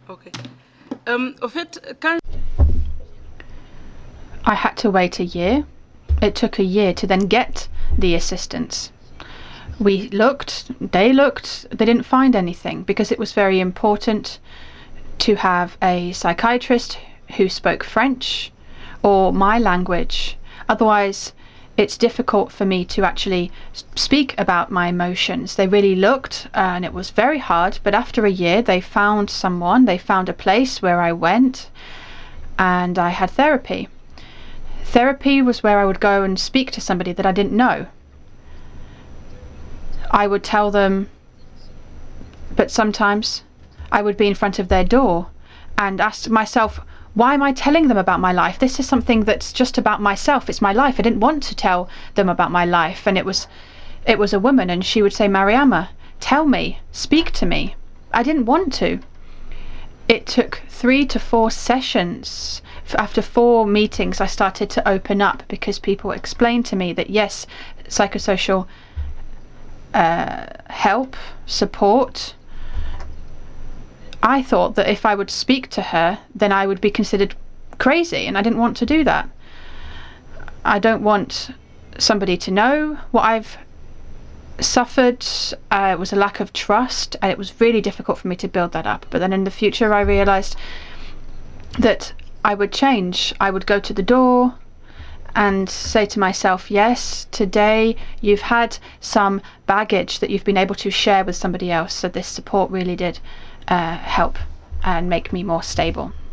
Ok. Au fait, quand... I had to wait a year. It took a year to then get the assistance. We looked, they didn't find anything because it was very important to have a psychiatrist who spoke French or my language. Otherwise, it's difficult for me to actually speak about my emotions. They really looked, and it was very hard. But after a year, they found someone, they found a place where I went, and I had therapy. Therapy was where I would go and speak to somebody that I didn't know. I would tell them, but sometimes I would be in front of their door and ask myself, why am I telling them about my life? This is something that's just about myself. It's my life. I didn't want to tell them about my life. And it was a woman, and she would say, Mariama, tell me, speak to me. I didn't want to. It took 3 to 4 sessions. After 4 meetings, I started to open up because people explained to me that yes, psychosocial help, support. I thought that if I would speak to her, then I would be considered crazy, and I didn't want to do that. I don't want somebody to know what I've suffered. It was a lack of trust, and it was really difficult for me to build that up. But then in the future, I realized that I would change. I would go to the door and say to myself, yes, today you've had some baggage that you've been able to share with somebody else. So this support really did help and make me more stable.